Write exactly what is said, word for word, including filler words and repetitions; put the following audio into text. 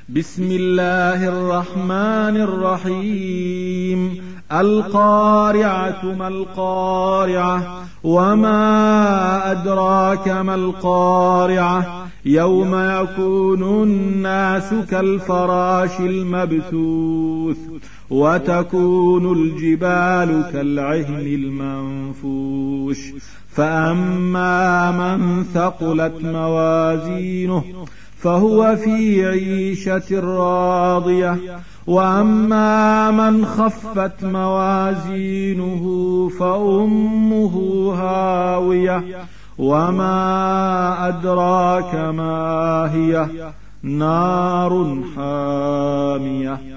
بسم الله الرحمن الرحيم. القارعة ما القارعة وما أدراك ما القارعة يوم يكون الناس كالفراش المبثوث وتكون الجبال كالعهن المنفوش فأما من ثقلت موازينه فهو في عيشة راضية وأما من خفت موازينه فأمه هاوية وما أدراك ما هي نار حامية